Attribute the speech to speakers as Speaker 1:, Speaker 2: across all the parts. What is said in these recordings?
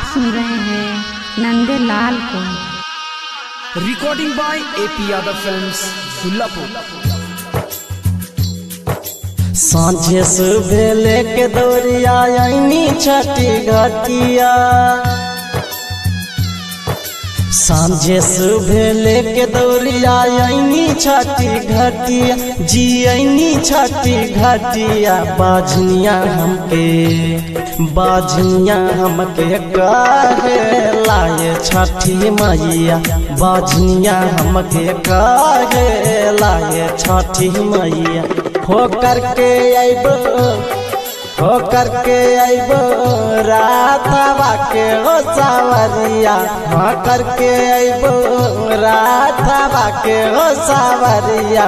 Speaker 1: सुन रहे हैं नंदे लाल को।
Speaker 2: Recording by A P Yadav films Dullapur.
Speaker 3: सांझे सुबह लेके दौड़िया आईनी छठी घाटिया, सांझे सुबह लेके दौड़िया आईनी छठी घाटिया, जी आईनी छठी घाटिया। बाझनिया हमके काहे लाए छठी मैया, बाझनिया हमके काहे लाए छठी मैया। हो करके आइबो रातवा के हो सावरिया, हो करके आइबो रातवा के हो सावरिया।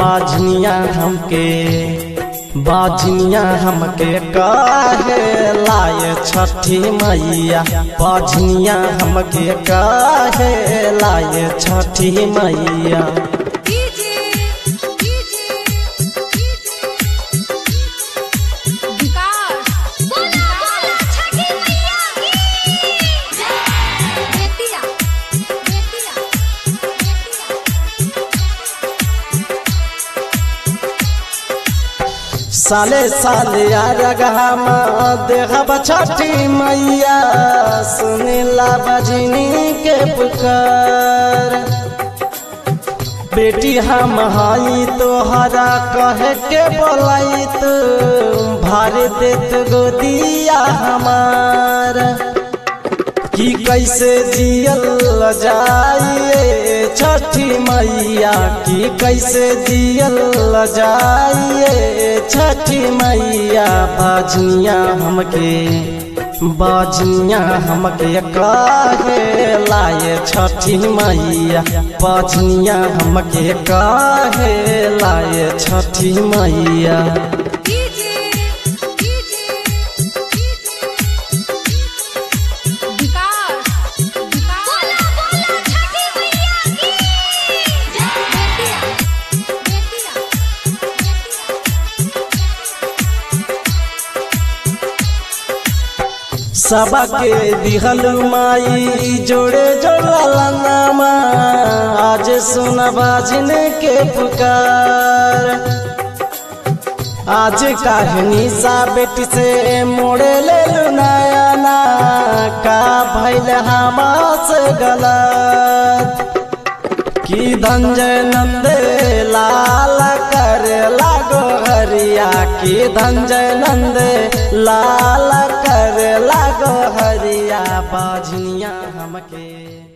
Speaker 3: बाझनिया हमके काहे लाए छठी मैया, बाझनिया हमके काहे लाए छठी मैया। साले साले रगहमा देखब छठी मैया, सुनिला बजनी के पुकार। बेटी हम हाई तोहरा कह के बोलाई, तू भार देत गोदिया हमार। कि कैसे जियल जाइए छठी मैया, कि कैसे जियल जाइए छठी मैया। बाझनिया हमके काहे लाए छठी मैया, बाझनिया हमके काहे लाए छठी मैया। सबके दिहल माई जोड़े जोड़ला नामा, आज सुन बाजन के पुकार। आज कहनी सा बेटी से मोड़े ले नयाना, का भइल हमास गलत। कि धंजय नंद लाल कर लागो हरिया, कि धंजय नंद लाल कर लागो हरिया। बाझनिया हमके